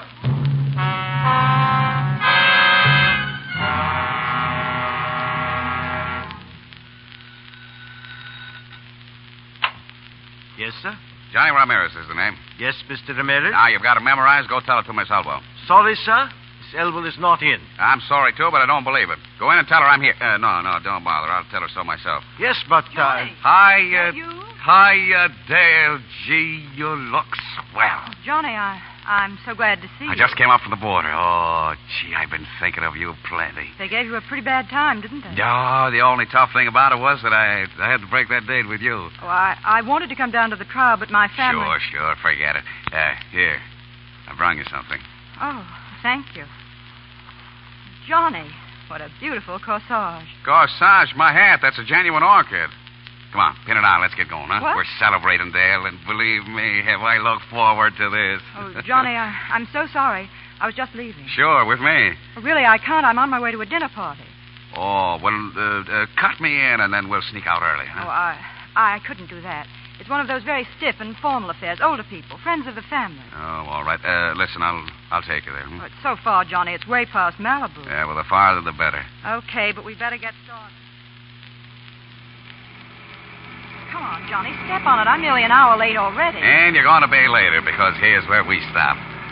Yes, sir? Johnny Ramirez is the name. Yes, Mister Ramirez? Now, you've got it memorized. Go tell it to Miss Elwell. Sorry, sir. Miss Elwell is not in. I'm sorry, too, but I don't believe it. Go in and tell her I'm here. Uh, no, no, don't bother. I'll tell her so myself. Yes, but, uh... Hi, uh... Hi, uh, Dale. Gee, you look swell. Johnny, I, I'm so glad to see you. I just came up from the border. Oh, gee, I've been thinking of you plenty. They gave you a pretty bad time, didn't they? No, the only tough thing about it was that I, I had to break that date with you. Oh, I, I wanted to come down to the trial, but my family... Sure, sure, forget it. Uh, here, I brought you something. Oh, thank you. Johnny, what a beautiful corsage. Corsage, my hat. That's a genuine orchid. Come on, pin it on. Let's get going, huh? What? We're celebrating, Dale, and believe me, have I looked forward to this. Oh, Johnny, I, I'm so sorry. I was just leaving. Sure, with me. Well, really, I can't. I'm on my way to a dinner party. Oh, well, uh, uh, cut me in, and then we'll sneak out early, huh? Oh, I, I couldn't do that. It's one of those very stiff and formal affairs. Older people, friends of the family. Oh, all right. Uh, listen, I'll I'll take you there. Hmm? Oh, it's so far, Johnny. It's way past Malibu. Yeah, well, the farther the better. Okay, but we better get started. Come on, Johnny, step on it. I'm nearly an hour late already. And you're going to be later, because here's where we stop.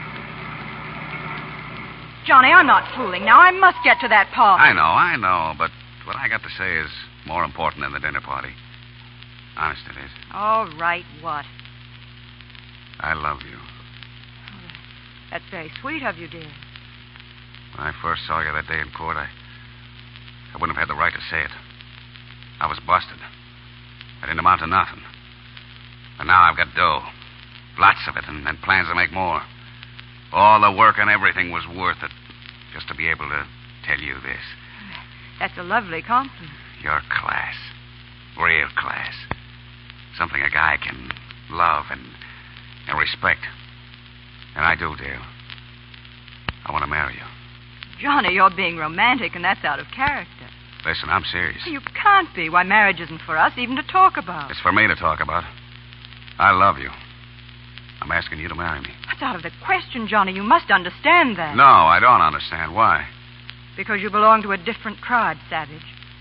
Johnny, I'm not fooling now. I must get to that party. I know, I know, but what I got to say is more important than the dinner party. Honest it is. All right, what? I love you. Oh, that's very sweet of you, dear. When I first saw you that day in court, I, I wouldn't have had the right to say it. I was busted. I didn't amount to nothing. And now I've got dough. Lots of it, and, and plans to make more. All the work and everything was worth it, just to be able to tell you this. That's a lovely compliment. Your class. Real class. Something a guy can love and, and respect. And I do, Dale. I want to marry you. Johnny, you're being romantic, and that's out of character. Listen, I'm serious. You can't be. Why, marriage isn't for us even to talk about. It's for me to talk about. I love you. I'm asking you to marry me. That's out of the question, Johnny. You must understand that. No, I don't understand. Why? Because you belong to a different tribe, Savage.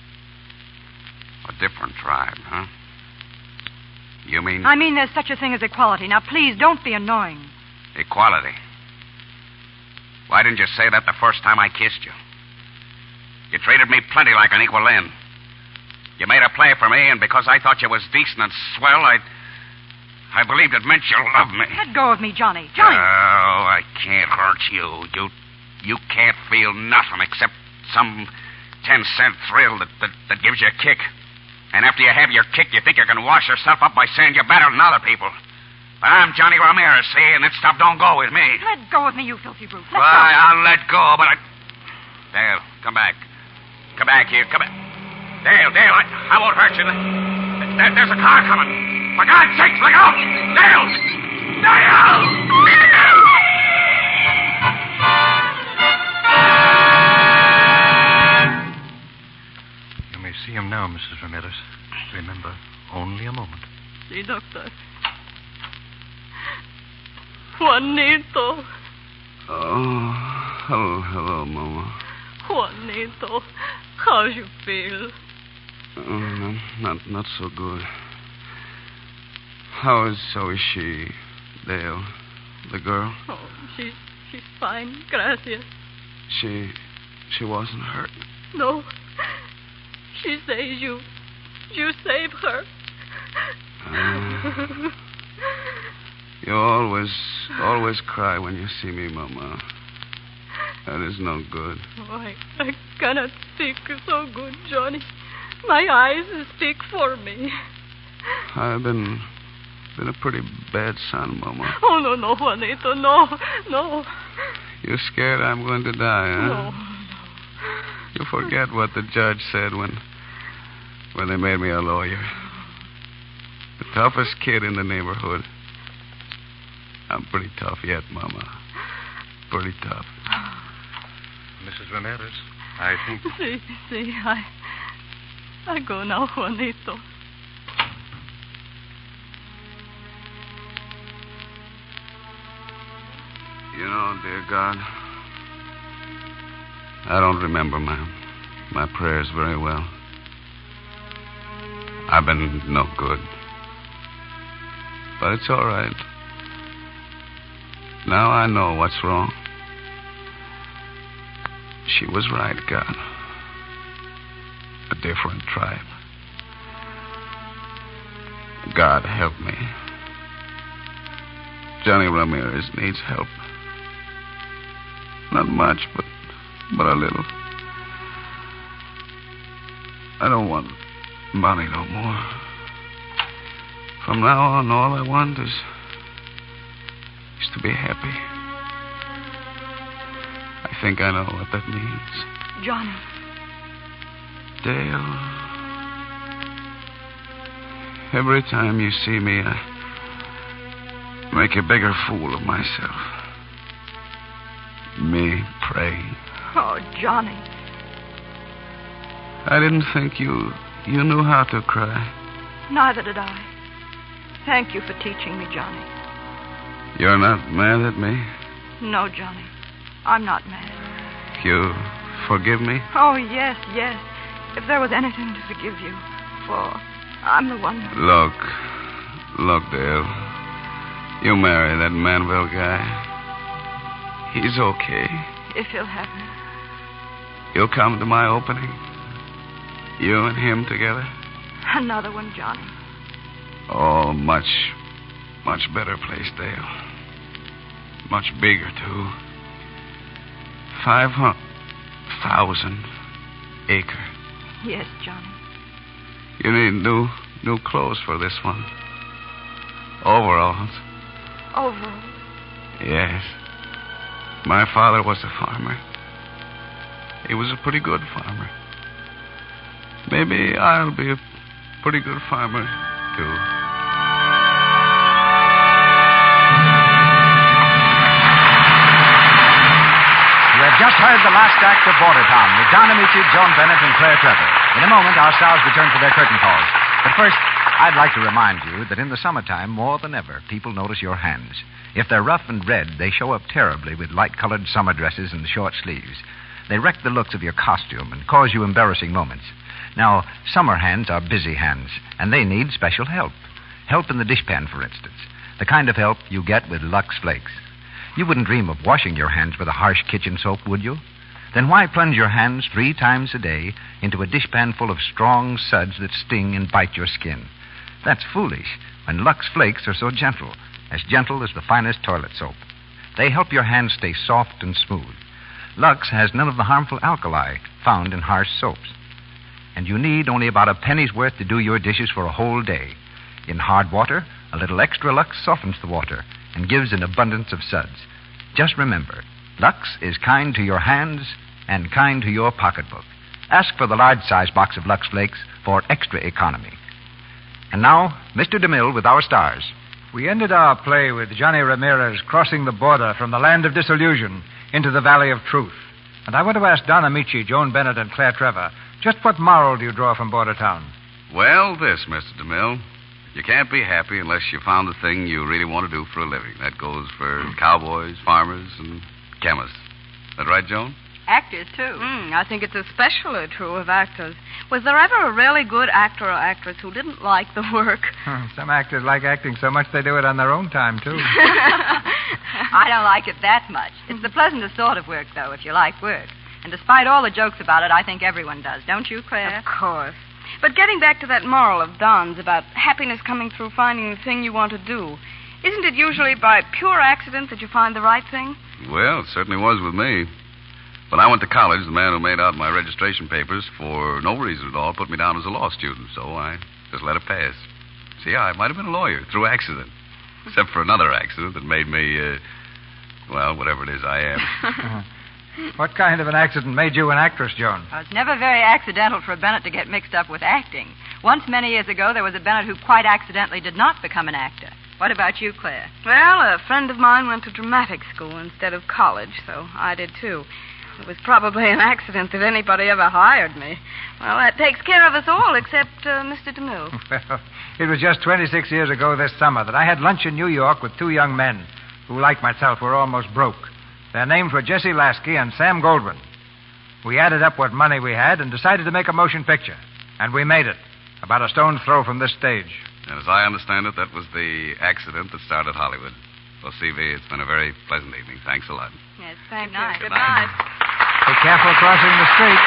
different tribe, huh? You mean I mean there's such a thing as equality. Now, please, don't be annoying. equality? Why didn't you say that the first time I kissed you? You treated me plenty like an equal then. You made a play for me, and because I thought you was decent and swell, I... I believed it meant you loved me. Let go of me, Johnny. Johnny! Oh, I can't hurt you. You you can't feel nothing except some ten-cent thrill that, that, that gives you a kick. And after you have your kick, you think you can wash yourself up by saying you're better than other people. But I'm Johnny Ramirez, see, and that stuff don't go with me. Let go of me, you filthy brute. Let Why, go. I'll let go, but I... Dale, come back. Come back here. Come back. Dale, Dale, I, I won't hurt you. There, there's a car coming. For God's sake, look out! Dale! Dale! You may see him now, Missus Ramirez. Remember, only a moment. See, Doctor. Juanito. Oh, hello, hello, Mama. Juanito, how you feel? Oh, not, not, not so good. How is, how is she, Dale, the girl? Oh, she, she's fine, gracias. She, she wasn't hurt. No, she says you, you saved her. Uh, you always, always cry when you see me, Mama. That is no good. Oh, I, I cannot speak so good, Johnny. My eyes speak for me. I've been, been a pretty bad son, Mama. Oh, no, no, Juanito, no, no. You scared I'm going to die, huh? No, no. You forget what the judge said when, when they made me a lawyer. The toughest kid in the neighborhood. I'm pretty tough yet, Mama. Pretty tough. Missus Ramirez, I think... See, see, I... I go now, Juanito. You know, dear God, I don't remember my, my prayers very well. I've been no good. But it's all right. Now I know what's wrong. She was right, God. A different tribe. God help me. Johnny Ramirez needs help. Not much, but but a little. I don't want money no more. From now on, all I want is is to be happy. I think I know what that means. Johnny. Dale. Every time you see me, I make a bigger fool of myself. Me praying. Oh, Johnny. I didn't think you you knew how to cry. Neither did I. Thank you for teaching me, Johnny. You're not mad at me? No, Johnny. I'm not mad. You forgive me? Oh, yes, yes. If there was anything to forgive you for, I'm the one who... Look. Look, Dale. You marry that Manville guy. He's okay. If he'll have me. You'll come to my opening? You and him together? Another one, Johnny. Oh, much, much better place, Dale. Much bigger, too. Five hundred thousand acre. Yes, Johnny. You need new, new clothes for this one. Overalls. Overalls? Yes. My father was a farmer. He was a pretty good farmer. Maybe I'll be a pretty good farmer, too. You have just heard the last act of Border Town with Don Amici, Joan Bennett, and Claire Trevor. In a moment, our stars return for their curtain calls. But first, I'd like to remind you that in the summertime, more than ever, people notice your hands. If they're rough and red, they show up terribly with light-colored summer dresses and short sleeves. They wreck the looks of your costume and cause you embarrassing moments. Now, summer hands are busy hands, and they need special help. Help in the dishpan, for instance. The kind of help you get with Lux Flakes. You wouldn't dream of washing your hands with a harsh kitchen soap, would you? Then why plunge your hands three times a day into a dishpan full of strong suds that sting and bite your skin? That's foolish when Lux Flakes are so gentle, as gentle as the finest toilet soap. They help your hands stay soft and smooth. Lux has none of the harmful alkali found in harsh soaps. And you need only about a penny's worth to do your dishes for a whole day. In hard water, a little extra Lux softens the water and gives an abundance of suds. Just remember, Lux is kind to your hands and kind to your pocketbook. Ask for the large-size box of Lux Flakes for extra economy. And now, Mister DeMille with our stars. We ended our play with Johnny Ramirez crossing the border from the land of disillusion into the valley of truth. And I want to ask Don Amici, Joan Bennett, and Claire Trevor, just what moral do you draw from Border Town? Well, this, Mister DeMille. You can't be happy unless you found the thing you really want to do for a living. That goes for cowboys, farmers, and chemists. Is that right, Joan? Actors, too. Mm, I think it's especially true of actors. Was there ever a really good actor or actress who didn't like the work? Some actors like acting so much they do it on their own time, too. I don't like it that much. It's the pleasantest sort of work, though, if you like work. And despite all the jokes about it, I think everyone does. Don't you, Claire? Of course. But getting back to that moral of Don's about happiness coming through finding the thing you want to do, isn't it usually by pure accident that you find the right thing? Well, it certainly was with me. When I went to college, the man who made out my registration papers, for no reason at all, put me down as a law student, so I just let it pass. See, I might have been a lawyer through accident, except for another accident that made me, uh, well, whatever it is I am. What kind of an accident made you an actress, Joan? Well, it's never very accidental for a Bennett to get mixed up with acting. Once, many years ago, there was a Bennett who quite accidentally did not become an actor. What about you, Claire? Well, a friend of mine went to dramatic school instead of college, so I did too. It was probably an accident that anybody ever hired me. Well, that takes care of us all except uh, Mister DeMille. Well, it was just twenty-six years ago this summer that I had lunch in New York with two young men who, like myself, were almost broke. Their names were Jesse Lasky and Sam Goldwyn. We added up what money we had and decided to make a motion picture. And we made it, about a stone's throw from this stage. And as I understand it, that was the accident that started Hollywood. Well, C V, it's been a very pleasant evening. Thanks a lot. Yes, thank you. Good night. Be careful crossing the street.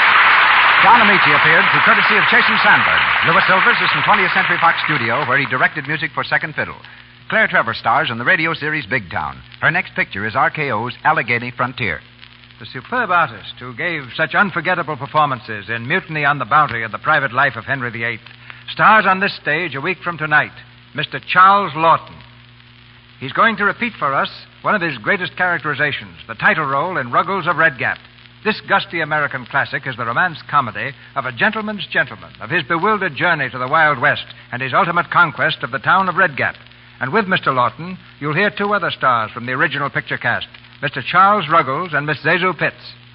Don Amici appeared through courtesy of Jason Sandberg. Louis Silvers is from twentieth Century Fox Studio, where he directed music for Second Fiddle. Claire Trevor stars in the radio series Big Town. Her next picture is R K O's Allegheny Frontier. The superb artist who gave such unforgettable performances in Mutiny on the Bounty and The Private Life of Henry the Eighth stars on this stage a week from tonight, Mister Charles Lawton. He's going to repeat for us one of his greatest characterizations, the title role in Ruggles of Red Gap. This gusty American classic is the romance comedy of a gentleman's gentleman, of his bewildered journey to the Wild West and his ultimate conquest of the town of Red Gap. And with Mister Lawton, you'll hear two other stars from the original picture cast, Mister Charles Ruggles and Miss Zazu Pitts.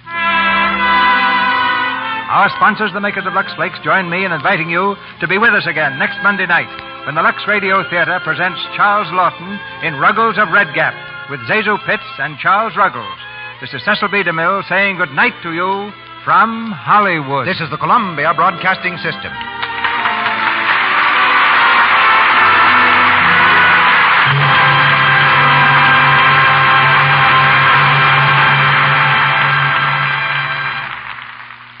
Our sponsors, the makers of Lux Flakes, join me in inviting you to be with us again next Monday night when the Lux Radio Theater presents Charles Lawton in Ruggles of Red Gap with Zazu Pitts and Charles Ruggles. This is Cecil B. DeMille saying good night to you from Hollywood. This is the Columbia Broadcasting System.